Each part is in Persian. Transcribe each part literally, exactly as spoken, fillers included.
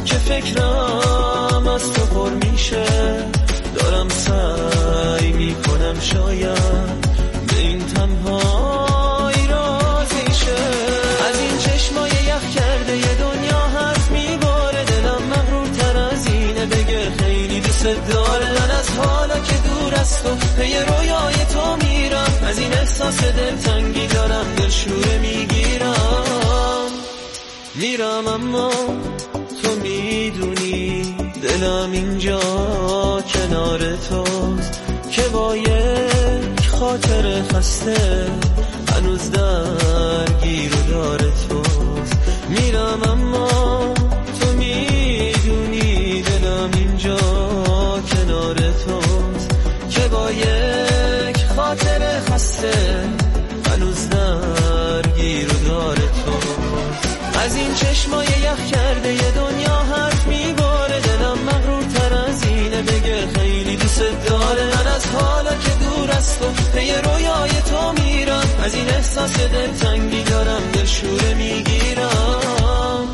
که فکرم از تو پر میشه، دارم سعی میکنم شاید به این تنهایی راضی شه. از این چشمای یخ کرده یه دنیا حرف میباره، دلم مغرورتر از اینه بگه خیلی دوست داره. من از حالا که دور از تو پی رویای تو میرم، از این احساس دلتنگی دارم دلشوره میگیرم. میرم اما تو میدونی دلم اینجا کنار توست که با یک خاطر خسته هنوز درگیر و دار توست. میرم اما تو میدونی دلم اینجا کنار توست که با یک خاطر خسته هنوز درگیر و دار توست. از این چشمای یخ کرده یه دنیا حرف میباره، دلم مغرورتر از اینه بگه خیلی دوست داره. من از حالا که دور از تو پی رویای تو میرم، از این احساس دلتنگی دارم دلشوره میگیرم.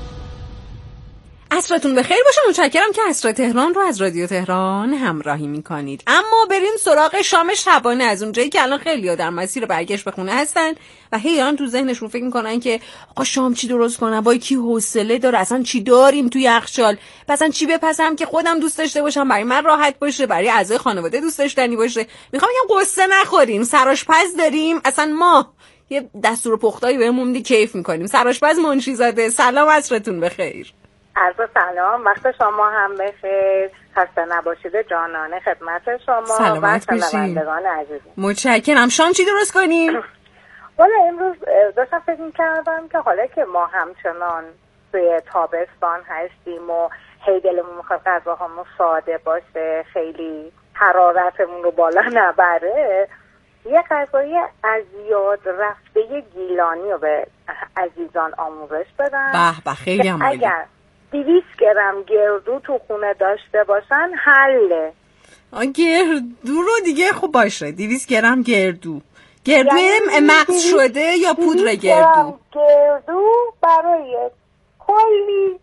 عصرتون بخیر باشه. متشکرم که عصر تهران رو از رادیو تهران همراهی میکنید. اما بریم سراغ شام شبانه، از اونجایی که الان خیلی‌ها در مسیر برگشت به خونه هستن و هیان تو ذهنشون فکر میکنن که آقا شام چی درست کنم، وای کی حوصله داره، اصلا چی داریم توی یخچال، مثلا چی بپزم که خودم دوست داشته باشم، برای من راحت باشه، برای اعضای خانواده دوست داشتنی باشه. میخوام بگم قصه نخوریم، سرآشپز داریم. اصلا ما یه دستور پختایی بهمون میدی کیف میکنیم. سرآشپز منشی‌زاده، سلام، عصرتون بخیر. عرض سلام، وقت شما هم بخیر، خسته نباشید جانانه خدمت شما سلامت و شنوندگان عزیز. متشکرم. شام چی درست کنیم؟ والا امروز داشتم فکر می‌کردم که حالا که ما همچنان توی تابستان هستیم و هی دلمون می‌خواد غذاهامون ساده باشه، خیلی حرارتمون رو بالا نبره، یه غذای از یاد رفته گیلانی رو به عزیزان آموزش بدم. به به، خیلی هم عالی. دویست گرم گردو تو خونه داشته باشن حله. گردو رو دیگه خوب باشه. دویست گرم گردو گردو یعنی مغز شده یا پودر گردو؟ گردو برای کلی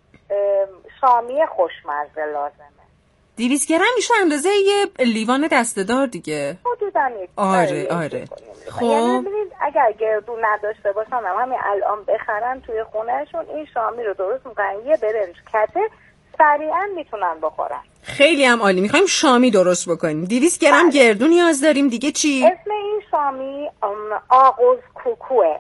شامی خوشمزه لازمه. دویست گرم میشه اندازه یه لیوان دسته‌دار دیگه. حدوداً. آره آره. خب یعنی ببینید اگر گردو نداشته باشن هم همین الان بخرن توی خونهشون این شامی رو درست میکنن، یه برنج کته سریعا میتونن بخورن. خیلی هم عالی. میخوایم شامی درست بکنیم. دویست گرم گردو نیاز داریم. دیگه چی؟ اسم این شامی آغوز کوکوه.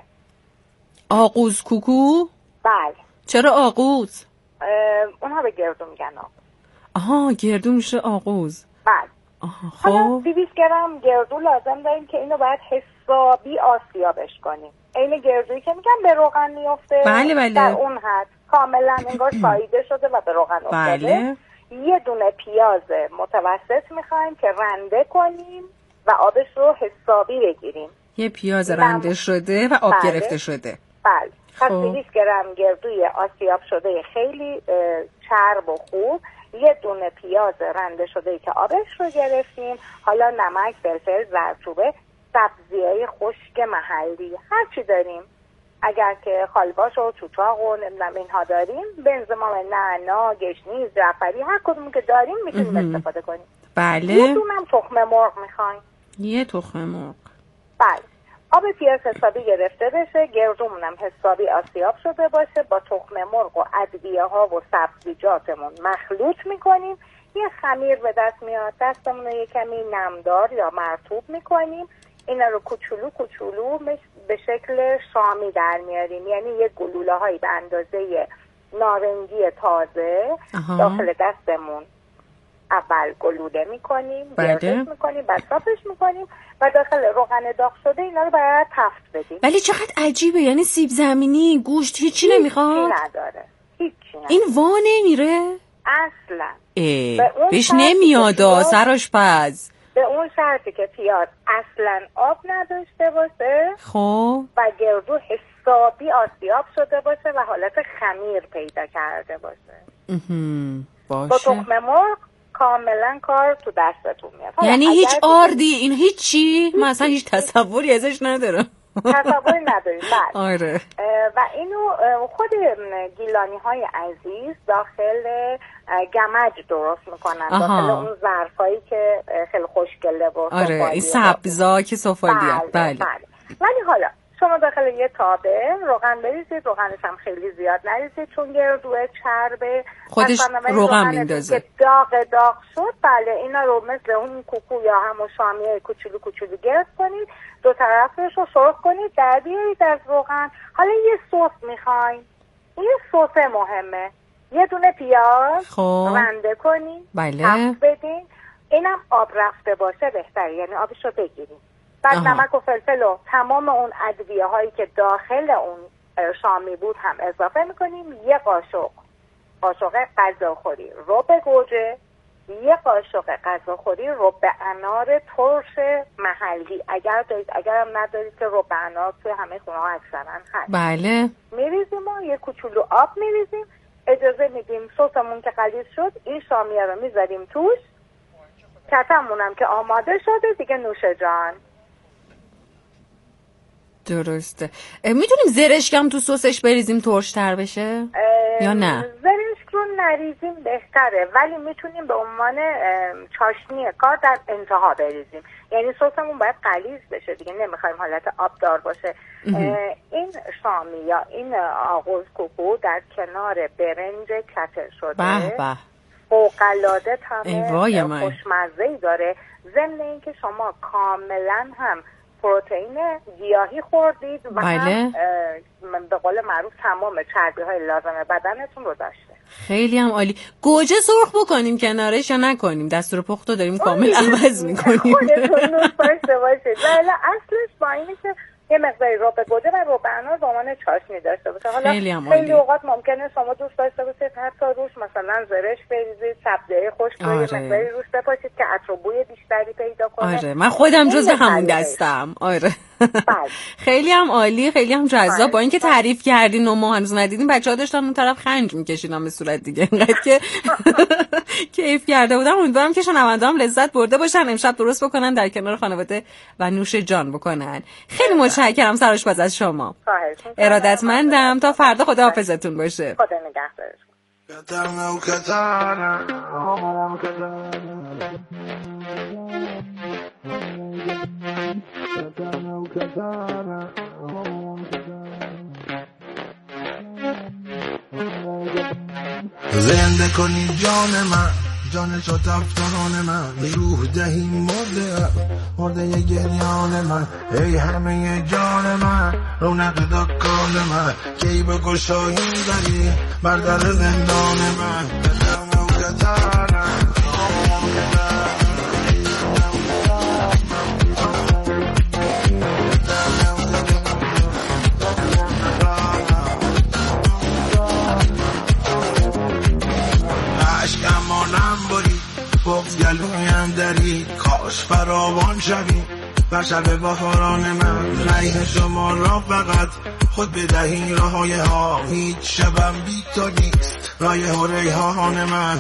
آغوز کوکو؟ بله. چرا آغوز؟ اونها به گردو میگن آغوز. آها، گردو میشه آغوز. بله. آها، خب دویست گرم گردو لازم داریم که اینو باید حسابی آسیابش کنیم. این گردویی که میگن به روغن میفته. بله بله. در اون حد کاملا انگار ساییده شده و به روغن افتاده. بله. یه دونه پیاز متوسط میخوایم که رنده کنیم و آبش رو حسابی بگیریم. یه پیاز رنده شده و آب بله. گرفته شده. بله. پس خب. دویست گرم گردوی آسیاب شده خیلی چرب و خوب، یه دونه پیاز رنده شده که آبش رو گرفتیم، حالا نمک، فلفل، زردچوبه، سبزی‌های خشک محلی هر چی داریم، اگر که خالباش و چوچاق و نمیدونم اینها داریم، بنزمام نعنا، گشنیز، جعفری، هر کدوم که داریم میتونیم استفاده کنیم. بله. یه دونم تخم مرغ میخوایم. یه تخم مرغ. بله. آب پیاز حسابی گرفته بشه، گردومونم حسابی آسیاب شده باشه، با تخم مرغ و ادویه ها و سبزیجاتمون مخلوط میکنیم، یه خمیر به دست میاد، دستمون رو یه کمی نمدار یا مرطوب میکنیم، اینا رو کوچولو کوچولو به شکل شامی در میاریم، یعنی یه گلوله هایی به اندازه نارنجی تازه آها. داخل دستمون اول گلوله میکنیم، گردش میکنیم، بعد صافش میکنیم و داخل روغن داغ شده اینا رو باید تفت بدیم. ولی چقدر عجیبه، یعنی سیب زمینی، گوشت هیچی نمیخواد؟ هیچی نداره، هیچی نداره. این وا نمیره؟ اصلا به بهش نمیاد سرآشپز. به اون شرطی که پیاز اصلا آب نداشته باشه خب و گردو حسابی آسیاب شده باشه و حالت خمیر پیدا کرده باشه. باشه. با تخم مرغ کاملا کار تو دستتون میاد. یعنی هیچ آردی این هیچی؟ من اصلا هیچ تصوری ازش ندارم. تصوری نداریم. بله. آره. و اینو خود گیلانی های عزیز داخل گمج درست میکنن، آها. داخل اون ظرفایی که خیلی خوشگله و آره این سبزا که سفالیه. بله. بله. بله. ولی حالا شما داخل یه تابه روغن بریزید، روغنش هم خیلی زیاد نریزید چون گردوه چربه خودش روغن میندازه که داغ داغ شد. بله اینا رو مثل اون کوکو یا همون شامیه کوچولو کوچولو گرد کنید، دو طرفش رو سرخ کنید، در بیارید از روغن. حالا یه سس میخواین، یه سس مهمه، یه دونه پیاز خب. رنده کنید، بله. تفت بدین، اینم آب رفته باشه بهتره، یعنی آبش رو بگیرید. بعد آها. نمک و فلفل و تمام اون ادویه هایی که داخل اون شامی بود هم اضافه میکنیم. یه قاشق قاشق غذاخوری رب گوجه، یه قاشق غذاخوری رب انار ترش محلی اگر دارید، اگر هم ندارید که رب انار توی همه خونه ها اکثرا هست. بله. میریزیم و یه کوچولو آب میریزیم، اجازه میدیم سسمون که غلیظ شد این شامیه رو میذاریم توش، کتمونم که آماده شده دیگه، نوش جان. درسته. میتونیم زرشک هم تو سسش بریزیم ترش‌تر بشه یا نه؟ زرشک رو نریزیم بهتره، ولی میتونیم به عنوان چاشنی کار در انتها بریزیم، یعنی سسمون باید غلیظ بشه دیگه، نمیخوایم حالت آبدار باشه. این شامی یا این آغوز کوکو در کنار برنج کتل شده به به فوق‌العاده طعم خوشمزه‌ای داره، ضمن اینکه شما کاملا هم پروتئین گیاهی خوردید و بله. هم به قول معروف تمام چربی های لازم بدنتون رو داشته. خیلی هم عالی. گوجه سرخ بکنیم کنارش یا نکنیم؟ دستور پختو داریم کامل عوض میکنیم. خودتون دوست داشته باشید. ولی اصلش با اینه که یه مقداری رب گوجه و رب انار به عنوان چاشنی داشته باشه. حالا خیلی, خیلی اوقات ممکنه شما دوست داشته باشید حتی روش مثلا زرش بریزید، سبزی خشک رو یه مقداری روش بپاشید که عطر و بوی بیشتری پیدا کنه. آره من خودم جزو همون دستم. آره خیلی هم عالی، خیلی هم جذاب. با اینکه تعریف کردین و ما هنوز ندیدیم، بچه‌ها داشتن اون طرف خنج می‌کشیدن به صورت دیگه، اینقدر که کیف کرده بودم. امیدوارم که شنونده‌ام لذت برده باشن، امشب درست بکنن در کنار خانواده و نوش جان بکنن. خیلی متشکرم سرآشپز از شما. ارادتمندم. تا فردا خداحافظتون باشه. خدا نگهدارتون. زنده کنی جان من، جان شد افسانه من، روح دهی مرده مرده گریان من، ای همه جان من، رونق دکان من، کی به گشایی داری بر در زندان من. قدم و قطارم بغز گلویم داری، کاش فراوان شوی بر شب بهاران من. ریح شما را فقط خود بدهی راهای ها، هیچ شبم بی تو نیست رایح و ریحان من.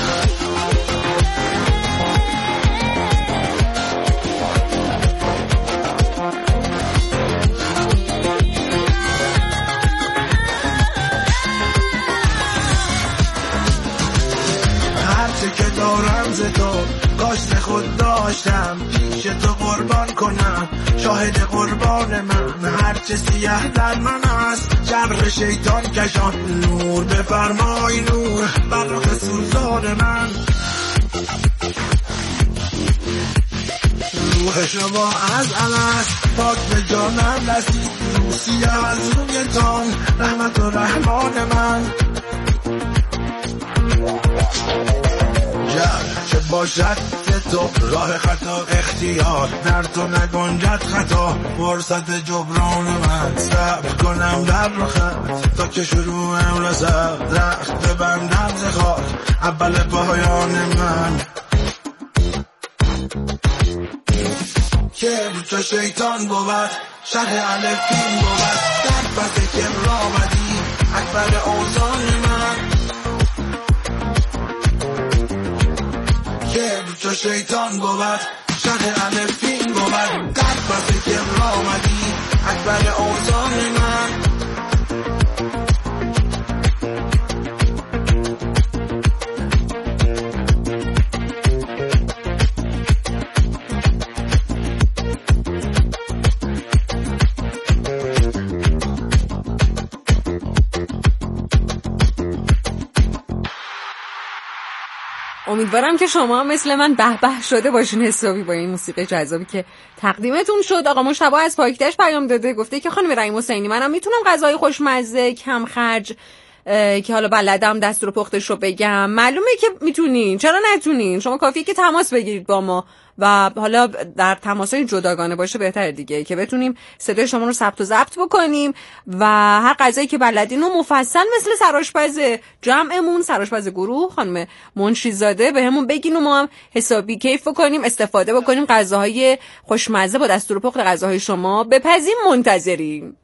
که دارم ز تو کاش خود داشتم، پیش تو قربان کنم شاهد قربان من. هرچه سیاه در من است جبر شیطان کشان، نور بفرمای نور بر رخ سوزان من. روح شما از الست پاک به جانم رسید، روسی از روی تان رحمت و رحمان من. چه باشد تو راه خطا اختیار، در تو نگنجد خطا فرصت جبران من. صبر کنم در رخت تا که شروعم رسد، درخت ببندم ز خاک اول پایان من. کبر چو شیطان بود شرح الفین بود، در پس کبر آمدی اکبر اوزان من. کبر چو شیطان بود شرح الفین بود، در پس کبر آمدی اکبر اوزان من. امیدوارم که شما هم مثل من به به شده باشین حسابی با این موسیقی جذابی که تقدیمتون شد. آقا مشتبه از پاکیزش پیام داده، گفته که خانم رحیم حسینی منم میتونم غذای خوشمزه کم خرج که حالا بلدم دستور پختش رو بگم. معلومه که میتونین، چرا نتونین؟ شما کافیه که تماس بگیرید با ما و حالا در تماسای جداگانه باشه بهتره دیگه که بتونیم صدای شما رو ثبت و ضبط بکنیم و هر غذایی که بلدین رو مفصل مثل سرآشپز جمعمون، سرآشپز گروه خانم منشیزاده بهمون بگین و ما هم حسابی کیف بکنیم، استفاده بکنیم، غذاهای خوشمزه با دستور پخت غذاهای شما بپزیم. منتظریم.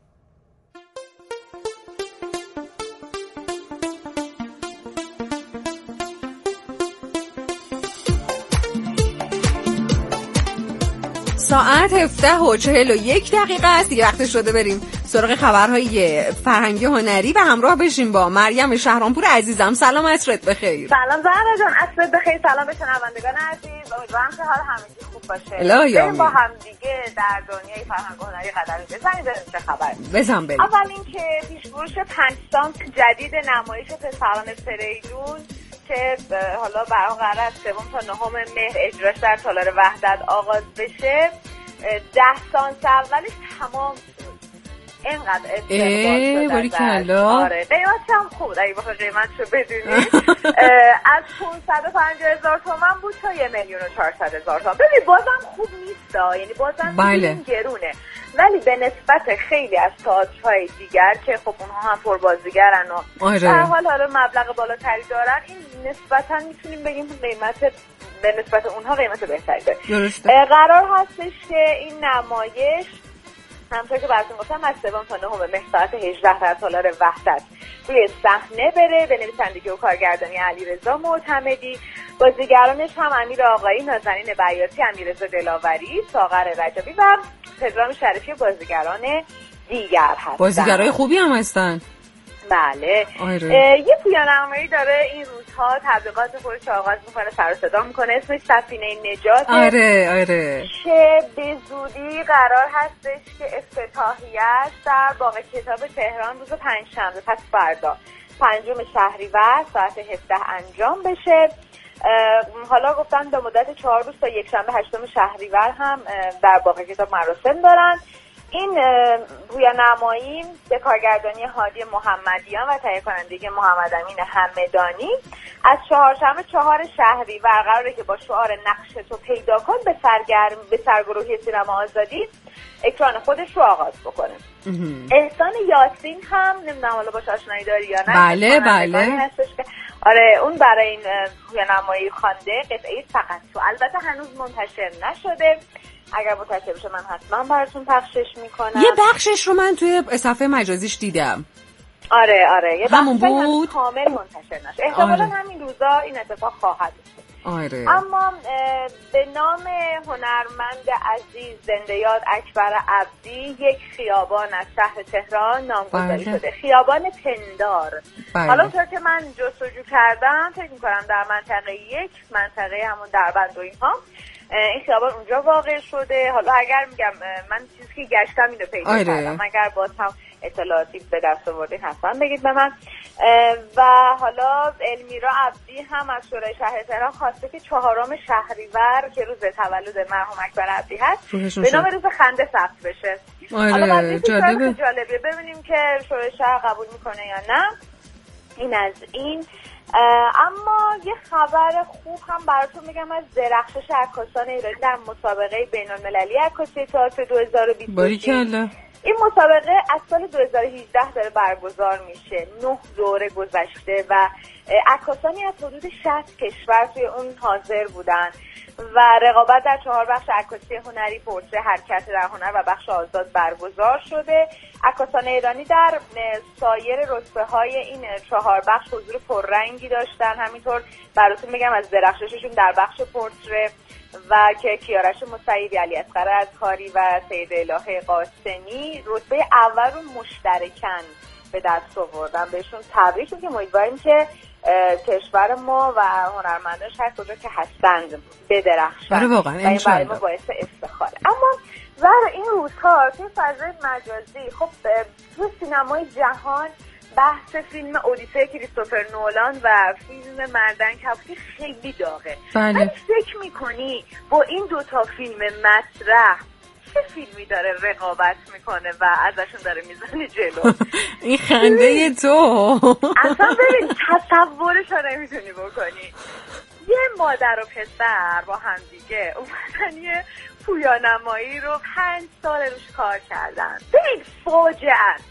ساعت هفده و چهل و یک دقیقه است دیگه، وقت شده بریم سراغ خبرهای فرهنگی هنری و همراه بشیم با مریم شهرامپور عزیزم. سلام، عصرت بخیر. سلام زهرا جان، عصرت بخیر. سلام به شنوندگان عزیز، امیدوارم که حال همگی خوب باشه. بریم با هم دیگه در دنیای فرهنگ هنری قدمی بزنیم ببینیم چه خبره. بزن بریم. اول اینکه پیش‌فروش پنج سانت جدید نمایش پسران فریدون که حالا برای قرار از سوم تا نهم مهر اجراش در تالار وحدت آغاز بشه، ده سانت اولش تمام اینقدر استقبال شده. آره قیمتش هم خوب، اگه بخواه قیمتشو بدونی از پانصد و پنجاه هزار تومن بود تا یه میلیون و چهارصد هزار تومن. ببین بازم خوب نیست، یعنی بازم بله. گرونه، ولی به نسبت خیلی از تئاترهای دیگر که خب اونها هم پربازیگرن و آره. در حال حالا مبلغ بالاتری دارن، این نسبتا میتونیم بگیم قیمت به نسبت اونها قیمت بهتری داره. قرار هستش که این نمایش همونطور که براتون گفتم از سوم تا نهم مهر ساعت هجده در تالار وحدت روی صحنه بره، به نویسندگی و کارگردانی علیرضا معتمدی. بازیگرانش هم امیر آقایی، نازنین بیاتی، امیررضا دلاوری، ساغر رجبی و پدرام شریفی بازیگران دیگر هستن. بازیگرای خوبی هم هستن. بله. یه پویانمایی داره این روزها تبلیغات خودش آغاز میکنه، سر و صدا میکنه، اسمش سفینه نجات. آره آره. که به زودی قرار هستش که افتتاحیه‌اش در باغ کتاب تهران روز پنجشنبه، پس فردا پنجم شهریور ساعت هفده انجام بشه. حالا گفتن به مدت چهار روز تا یک شنبه هشتم شهریور هم در باغ کتاب مراسم دارن. این پویانمایی به کارگردانی هادی محمدیان و تهیه کنندگی محمد امین همدانی از چهارشنبه چهار شهریور قراره که با شعار نقش تو پیدا کن به سرگرم به سرگروهی سینما آزادی اکران خودش رو آغاز بکنه. احسان یاسین هم نمیدونم حالا باش آشنایی داری یا نه؟ بله بله. آره اون برای این پویانمایی خوانده قطعه فقط تو، البته هنوز منتشر نشده، اگر منتشر بشه من حتما براتون پخشش میکنم. یه بخشش رو من توی صفحه مجازیش دیدم. آره آره یه همون بود کامل منتشر نشه، احتمالاً آره. همین روزا این اتفاق خواهد افتاد. آره. اما به نام هنرمند عزیز زنده یاد اکبر عبدی یک خیابان از شهر تهران نامگذاری شده، خیابان پندار. بله. حالا اونطور که من جستجو کردم فکر میکنم در منطقه یک، منطقه همون دربند و اینها این خیابان اونجا واقع شده. حالا اگر میگم من چیزی که گشتم اینو پیدا آره. کردم، اگر باز هم اطلاعاتی به دست آوردین حتما بگید به من. و حالا المیرا عبدی هم از شورای شهر تهران خواسته که چهارم شهریور که روز تولد مرحوم اکبر عبدی هست به نام روز خنده ثبت بشه. آره. حالا بعد جالبه جالبه ببینیم که شورای شهر قبول میکنه یا نه. این از این. اما یه خبر خوب هم براتون میگم از درخشش عکاسان ایرانی در مسابقه بین‌المللی عکاسی تئاتر دو هزار و بیست. باریکلا. این مسابقه از سال دو هزار و هجده داره برگزار میشه، نه دوره گذشته و عکاسانی از حدود شصت کشور توی اون حاضر بودن و رقابت در چهار بخش عکاسی هنری، پورتره، حرکت در هنر و بخش آزاد برگزار شده. عکاسان ایرانی در سایر رتبه‌های این چهار بخش حضور پررنگی داشتن. همینطور براتون میگم از درخشششون در بخش پورتره و که کیارش مسیبی، علیاصغر اذکاری و سید الهه قاسمی رتبه اول رو مشترکاً به دست آوردن. بهشون تبریک میگیم. امیدواریم که کشور ما و هنرمنداش هر کجا که هستند بدرخشن. آره واقعا این برای ما باعث افتخاره. اما در این روزها توی فضای مجازی خب تو سینمای جهان بحث فیلم اودیسه کریستوفر نولان و فیلم مردن کبوتر خیلی داغه. بله. فکر میکنی با این دوتا فیلم مطرح چه فیلمی داره رقابت میکنه و ازشون داره میزنه جلو؟ این خنده تو اصلا ببین تصورش رو نمیتونی بکنی. یه مادر و پسر با هم دیگه اومدن یه پویانمایی رو پنج سال روش کار کردن. ببین فاجعه است.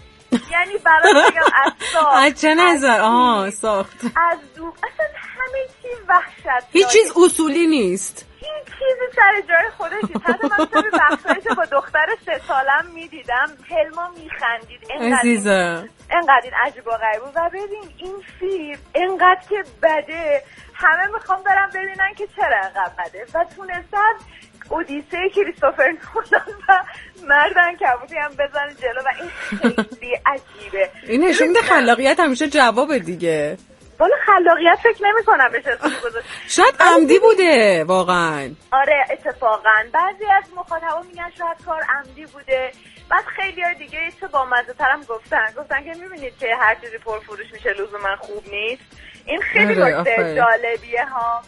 یعنی برای بگم از ساخت از چه نظر؟ آها ساخت از دو اصلا همه چی وحشت. هیچ چیز اصولی نیست. هیچ چیزی سر جای خودش نیست. حتی من توی بخشایی که با دختر سه سالم میدیدم هلما میخندید. عزیزم انقدر این عجیب و غریب بود. و ببین این فیلم انقدر که بده همه میخوام برم ببینن که چرا انقدر بده و تونستن اودیسه کریستوفر نولان و مردن کبوتر هم بزنن جلو و این خیلی عجیبه. این نشون میده خلاقیت همیشه جواب دیگه. والا خلاقیت فکر نمی کنم بشه اسمش گذاشت. شاید عمدی بوده واقعا. آره اتفاقا بعضی از مخاطبا میگن شاید کار عمدی بوده. بعد خیلی های دیگه چه بامزه ترم گفتن گفتن که میبینید که هر چیزی پرفروش میشه لزوما خوب نیست. این خیلی نکته جالبیه ها.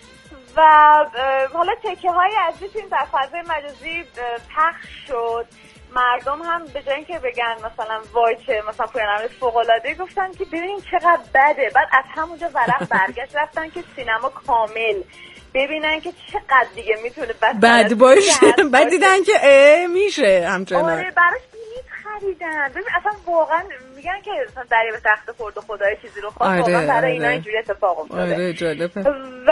و حالا تکه های از این فیلم در فضای مجازی پخش شد. مردم هم به جای اینکه بگن مثلا وای چه مثلا پویانمای فوق‌العاده گفتن که ببینین چقدر بده. بعد از همونجا ورق برگشت رفتن که سینما کامل ببینن که چقدر دیگه میتونه بد, بد باشه. بعد دیدن که اه میشه همچنان. آره براش بلیط خریدن. ببین اصلا واقعا میگن که مثلا دریا به تخت خورد و خدای چیزی رو خواست. آره، واقعا برای آره. اینا اینجوری اتفاق افتاده. آره جالبه. و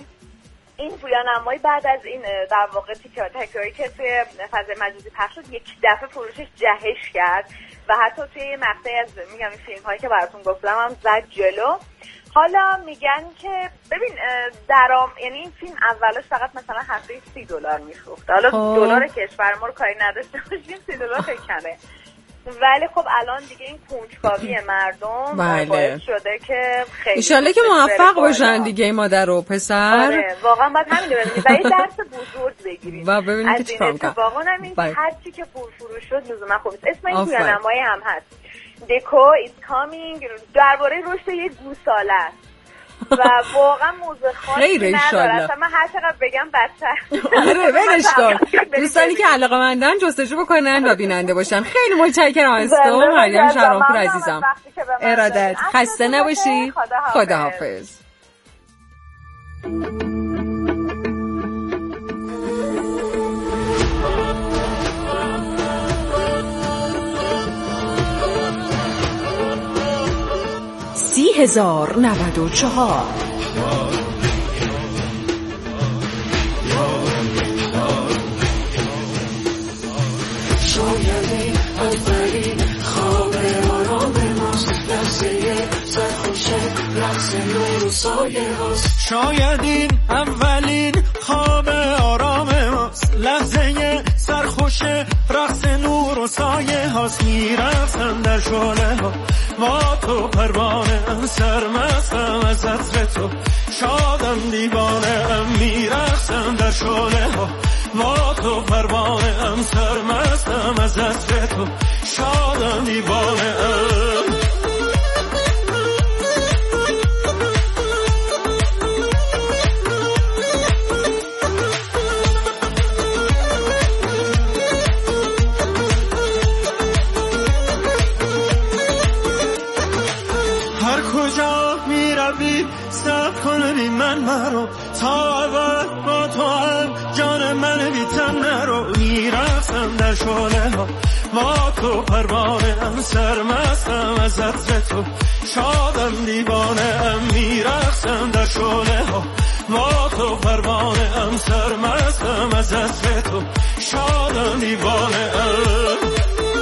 این پویانمایی بعد از این در واقع تیکایی که توی فضای مجازی پخش شد یک دفعه فروشش جهش کرد و حتی توی یه مقطعی از میگم این فیلم هایی که براتون گفتم هم زد جلو. حالا میگن که ببین درام یعنی این فیلم اولش فقط مثلا هفته سی دلار میفروخت. حالا دلار کشور ما رو کاری نداشته باشیم سی دلار خیلی کمه. ولی خب الان دیگه این کنجکاوی مردم بله. باعث شده که خیلی انشالله که موفق باشن دیگه این مادر و پسر. آره واقعا باید همین رو ببینید و یه درس بزرگ بگیرید و ببینید که چیکار کنن. واقعا همین هر چی که پرفروش شد لزوما خوب است. اسم این پویانمایی هم هست دکو ایز کامینگ درباره رشد یک گوساله است و واقعا موضوع خاصی نداره. اصلا من هر چقدر بگم بدتر. آره ولش کن. دوستانی که علاقه‌مندن جستجو بکنن و بیننده باشن. خیلی متشکرم از تو مریم شهرامپور عزیزم. ارادت. خسته نباشی. خداحافظ. سی هزار نود و چهار شایدی اولین خواب آرام ماست لحظه سرخوش رقص نور و سایه هاست. شایدی اولین خواب آرام ماست لحظه سرخوش رقص نور و سایه هاست. میرفتم در شعله ها با تو پروانه ام سرمستم از عطر تو شادم دیوانه ام. میرفتم در شعله ها با تو پروانه ام سرمستم از عطر تو شادم دیوانه ام. سب کن بی من مرو تا اول با تو هم جان من بی تن نرو. میرفتم در شعله ها با تو پروانه ام سرمستم از عطر تو شادم دیوانه ام. میرفتم در شعله ها با تو پروانه ام سرمستم از عطر تو شادم دیوانه ام.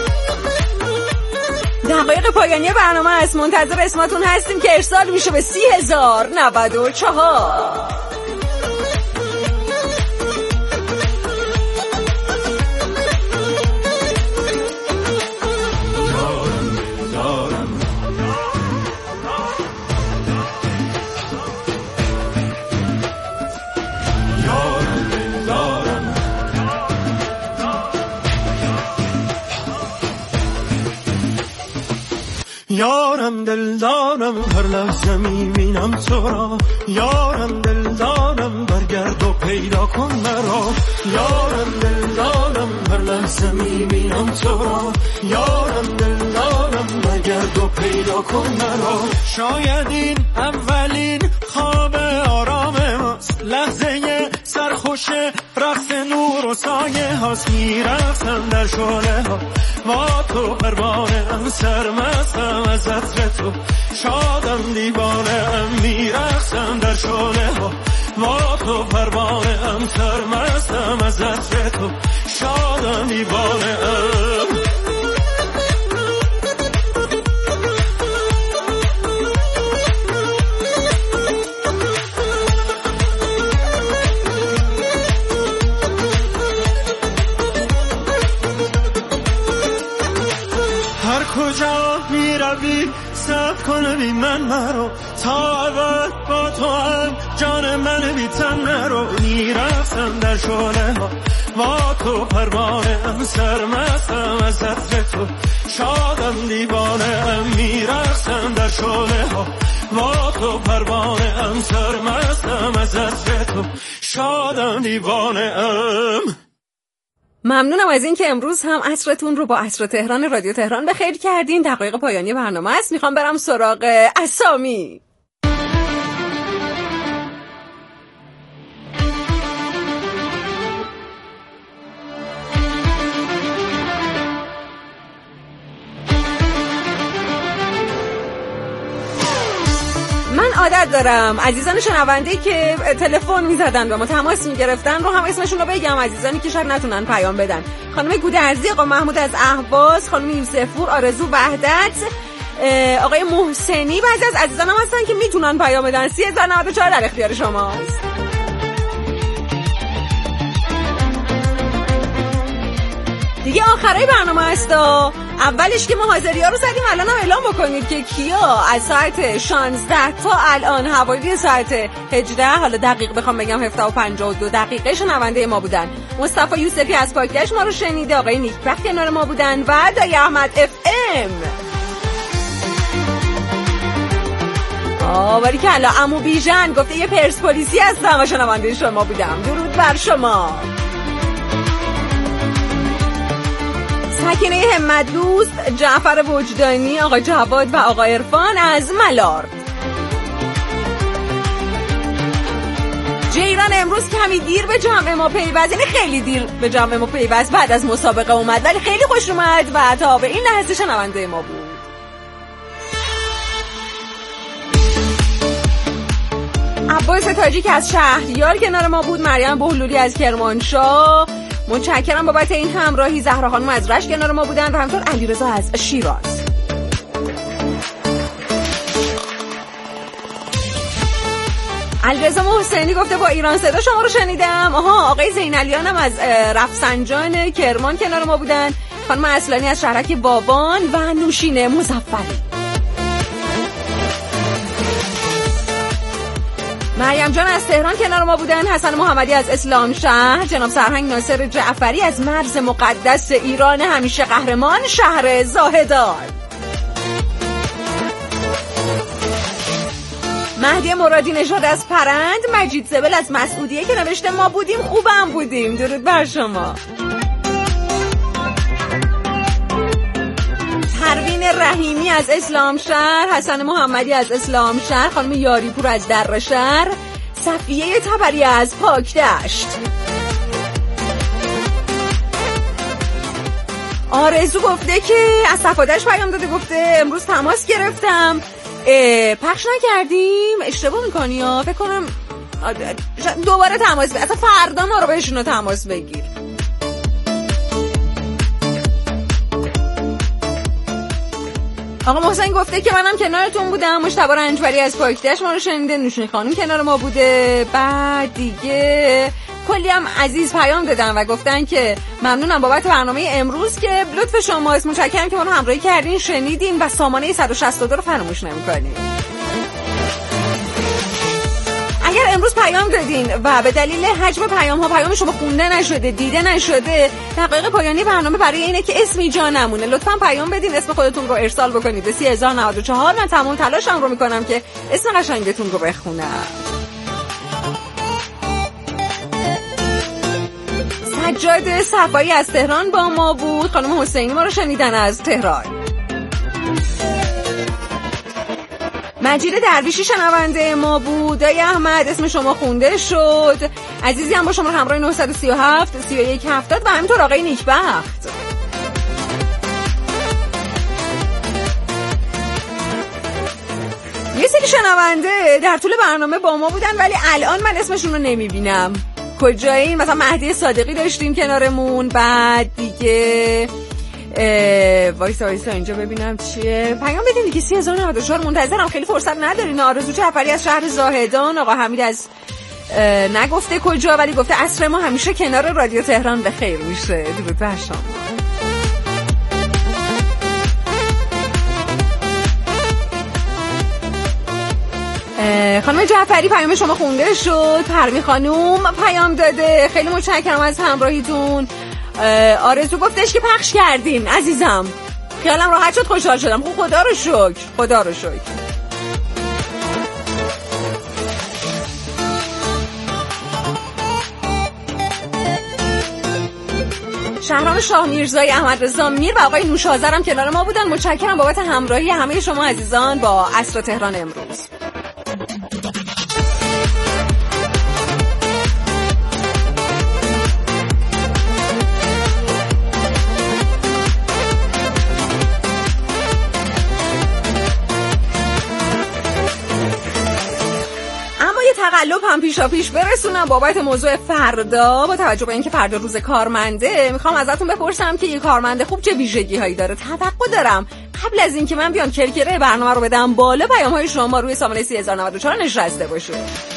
دقایق پایانی برنامه است، منتظر اسمتون هستیم که ارسال میشه به سی هزار نود و چهار. یارم دلدارم هر لحظه میبینم تو را، یارم دلدارم برگرد و پیدا کن مرا، یارم دلدارم هر لحظه میبینم تو را، یارم دلدارم برگرد و پیدا کن مرا. شاید این اولین خواب آرام ماست، لحظه سرخوش رقص نور و سایه هاست، میرقصم در شعله ها با تو پروانه ام، سرمستم از عطر تو شادم دیوانه ام، میرقصم در شعله ها با تو پروانه ام، سرمستم از عطر تو شادم دیوانه ام. کجا می روی سب کنه بی من مرو، تا اول با تو هم جان من بی تن نرو، میرقصم در شعله ها با تو پروانه ام، سرمستم از عطر تو شادم دیوانه ام، میرقصم در شعله ها با تو پروانه ام، سرمستم از عطر تو شادم دیوانه ام. ممنونم از این که امروز هم عصرتون رو با عصر تهران رادیو تهران به خیر کردین. دقایق پایانی برنامه است، میخوام برم سراغ اسامی. من عادت دارم عزیزان شنونده که تلفن میزدن و ما تماس میگرفتن رو هم اسمشون رو بگم، عزیزانی که شاید نتونن پیام بدن: خانم گودرزی، آقا محمود از اهواز، خانم یوسفور، آرزو وحدت، آقای محسنی. بعضی از عزیزان هم هستن که میتونن پیام بدن. سی هزار و نود و چهار در اختیار شماست. دیگه آخرای برنامه است. اولش که ما حاضری ها رو زدیم، الان هم اعلام بکنید که کیا از ساعت شانزده تا الان حوالی ساعت هجده، حالا دقیق بخوام بگم هفده و پنجاه و دو دقیقه، شنونده ما بودن. مصطفی یوسفی از پاکدشت ما رو شنیده، آقای نیکبخت کنار ما بودن و دایی احمد اف ام. آه ولی که الان عمو بیژن گفته یه پرسپولیسی هستم و شنونده شما بودم. درود بر شما. سکینه همت دوست، جعفر وجدانی، آقا جواد و آقا عرفان از ملارد. جیران امروز کمی دیر به جمع ما پیوست، یعنی خیلی دیر به جمع ما پیوست، بعد از مسابقه اومد ولی خیلی خوش اومد و تا به این لحظه شنونده ما بود. عباس تاجیک از شهریار کنار ما بود، مریم بهلولی از کرمانشاه، متشکرم بابت این همراهی. زهرا خانم از رشت کنار ما بودن و همینطور علیرضا از شیراز. علیرضا محسنی گفته با ایران صدا شما رو شنیدم. آها، آقای زینالیان هم از رفسنجان کرمان کنار ما بودن، خانم اصلانی از شهرک بابان و نوشین مظفری. مریم جان از تهران کنار ما بودن، حسن محمدی از اسلام شهر، جناب سرهنگ ناصر جعفری از مرز مقدس ایران همیشه قهرمان، شهر زاهدان. مهدی مرادی نژاد از پرند، مجید زبل از مسعودیه که نوشته ما بودیم خوبم بودیم. درود بر شما. پروین رحیمی از اسلام شهر، حسن محمدی از اسلام شهر، خانم یاریپور از در شهر، صفیه تبری از پاکدشت. آرزو گفته که از صفادش پیام داده، گفته امروز تماس گرفتم پخش نکردیم. اشتباه میکنی یا فکر کنم دوباره تماس بگیر، اصلا فردا ما رو بهشون رو تماس بگیر. آقا محسن گفته که منم کنارتون بودم. مجتبی رنجبری از پاکدشت ما رو شنیده. نوشین خانم کنار ما بوده. بعد دیگه کلی هم عزیز پیام دادن و گفتن که ممنونم بابت برنامه امروز که لطف شماست. متشکرم که ما رو همراهی کردین، شنیدین و سامانه صد و شصت و دو رو فراموش نمی‌کنین. اگر امروز پیام دادین و به دلیل حجم پیام ها پیام شما خونده نشده، دیده نشده، دقایق پایانی برنامه برای اینه که اسمی جا نمونه. لطفاً پیام بدین، اسم خودتون رو ارسال بکنید به سی هزار و نود و چهار. من تمام تلاشم رو میکنم که اسم قشنگتون رو بخونم. سجاد صفایی از تهران با ما بود. خانم حسینی ما رو شنیدن از تهران. مجید درویشی شنونده ما بود. دایی احمد اسم شما خونده شد. عزیزی هم با شما همراه نهصد و سی و هفت سی و یک هفتاد و همینطور آقای نیکبخت. یه سری شنونده در طول برنامه با ما بودن ولی الان من اسمشون رو نمیبینم. کجایین؟ مثلا مهدی صادقی داشتیم کنارمون. بعد دیگه وایسا وایسا اینجا ببینم چیه. پیام بدین دیگه. سی هزار و نود و چهار منتظرم، خیلی فرصت ندارین. آرزو جعفری از شهر زاهدان. آقا حمید از نگفته کجا ولی گفته عصر ما همیشه کنار رادیو تهران به خیر میشه. درود بر شما. خانم جعفری پیام شما خونده شد. پرمی خانوم پیام داده. خیلی متشکرم از همراهیتون. آرزو گفتش که پخش کردین عزیزم. خیالم راحت شد، خوشحال شدم. خوب خدا رو شکر، خدا رو شکر. شهرام شاه میرزایی، احمد رضا میر و آقای نوشازرم کنار ما بودن. متشکرم بابت همراهی همه شما عزیزان با عصر تهران امروز. تقلب هم پیشا پیش برسونم بابت موضوع فردا. با توجه به اینکه فردا روز کارمنده میخوام ازتون بپرسم که یک کارمنده خوب چه ویژگی هایی داره. توقع دارم قبل از اینکه من بیام کرکره برنامه رو بدم بالا پیام های شما روی سامانه سی هزار و نود و چهار نشسته باشه.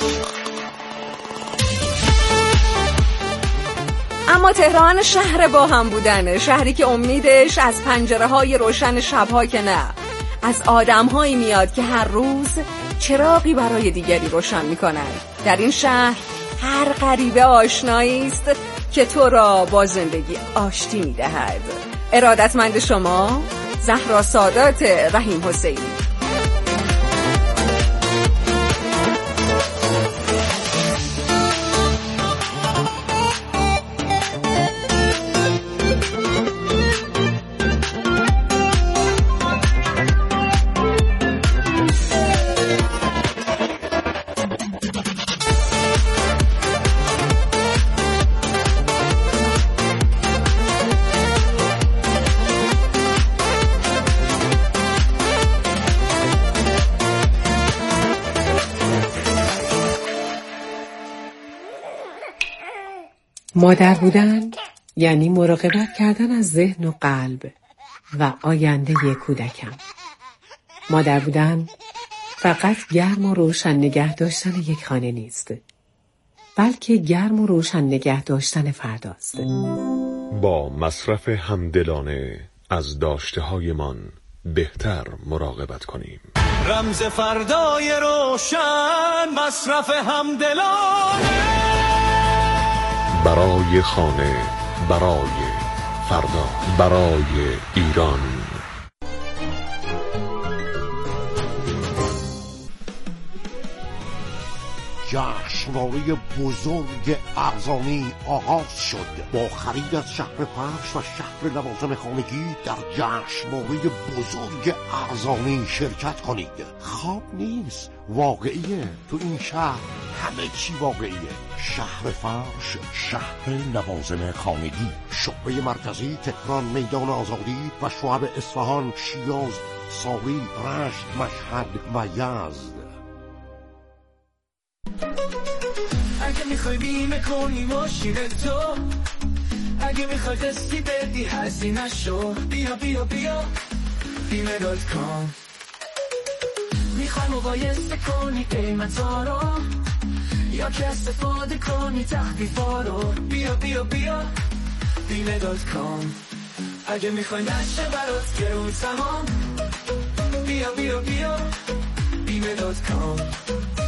اما تهران شهر با هم بودنه، شهری که امیدش از پنجره های روشن شبها که نه، از آدم هایی میاد که هر روز چراغی برای دیگری روشن میکنند. در این شهر هر غریبه آشنایی است که تو را با زندگی آشتی میدهد. ارادتمند شما زهرا سادات رحیم حسینی. مادر بودن یعنی مراقبت کردن از ذهن و قلب و آینده کودکم. مادر بودن فقط گرم و روشن نگه داشتن یک خانه نیست، بلکه گرم و روشن نگه داشتن فرداست. با مصرف همدلانه از داشته‌هایمان بهتر مراقبت کنیم. رمز فردای روشن، مصرف همدلانه برای خانه، برای فردا، برای ایران. جشنواره بزرگ ارزانی آغاز شد. با خرید از شهر فرش و شهر لوازم خانگی در جشنواره بزرگ ارزانی شرکت کنید. خواب نیست، واقعیه. تو این شهر همه چی واقعیه. شهر فرش، شهر لوازم خانگی، شعبه مرکزی تهران، میدان آزادی و شعب اصفهان، شیراز، ساری، رشت، مشهد و یزد. اگه میخوای بیمه کنی ماشین تو، اگه میخوای قسطی بدی هزینه شو، بیا بیا بیا بیمه دات کام. میخوای مقایسه کنی قیمتا رو، یا که استفاده کنی تخفیفا رو، بیا بیا بیا بیمه دات کام. اگه میخوای نشه برات گرون تمام، بیا بیا بیا بیمه دات کام.